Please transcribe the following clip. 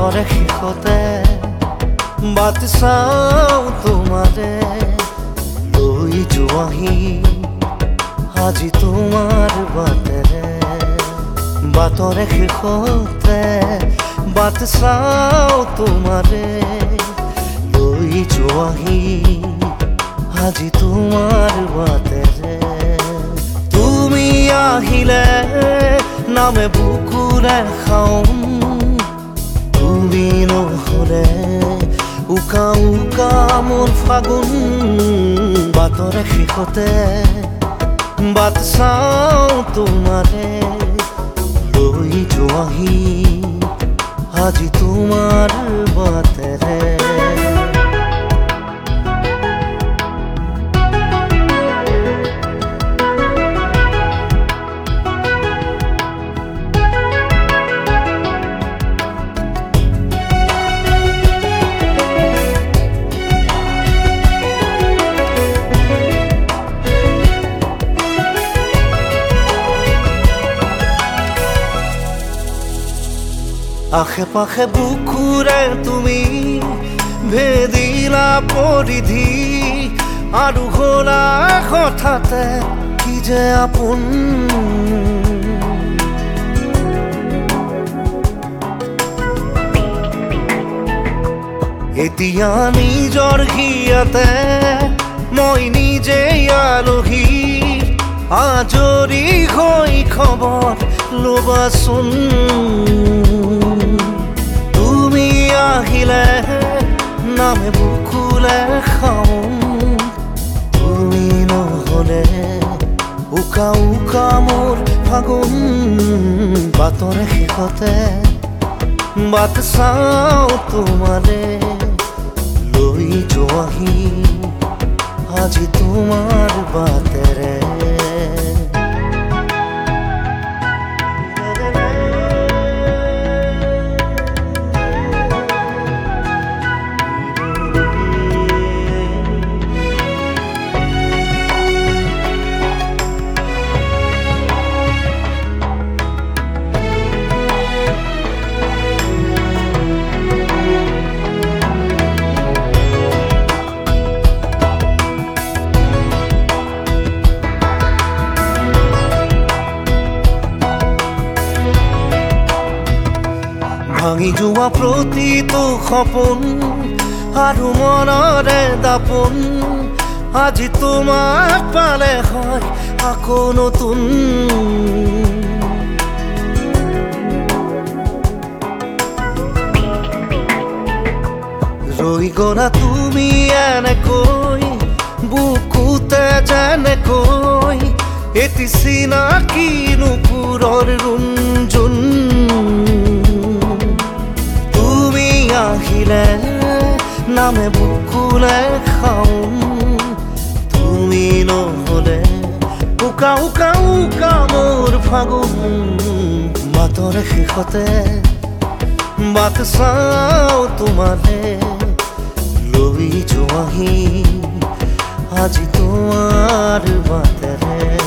বাটৰে শেষতে বাট চাওঁ তোমাৰে লৈ যোৱাহি আজি তোমাৰ বাটেৰে বাটৰে শেষতে বাট চাওঁ তোমাৰে লৈ যোৱাহি আজি তোমাৰ বাটেৰে তুমি আহিলে নামে বুকুৰে খাওঁ তুমি নহ'লে উকা উকা মোৰ ফাগুন বাটৰে শেষতে বাট চাওঁ তোমাৰে লৈ যোৱাহি আজি তোমাৰ বাটেৰে আশে পাশে বুকুৰে তুমি ভেদিলা পৰিধি আৰু হ'লা হঠাতে কি যে আপোন এতিয়া নিজৰ হিয়াতে মই নিজে আলহী আজৰি হৈ খবৰ ল'বাচোন তুমি আহিলে নামে বুকুলে খাওঁ তুমি নহ'লে উকা উকা মোৰ ফাগুন বাটৰে শেষতে বাট চাওঁ তোমাৰে লৈ যোৱাহি আজি তোমাৰ বাটেৰে ভাঙি যোৱা প্ৰতিটো সপোন আৰু মনৰে দাপোন আজি তোমাক পালে হয় আকৌ নতুন ৰৈ গ'লা তুমি এনেকৈ বুকুতে যেনেকৈ এটি চিনাকি নুপুৰৰ ৰুণজুন আহিলে নামে বুকুলে খাওঁ তুমি নহ'লে উকা উকা উকা মোৰ ফাগুন বাটৰে শেষতে বাট চাওঁ তোমাৰে লৈ যোৱাহি আজি তোমাৰ বাটেৰে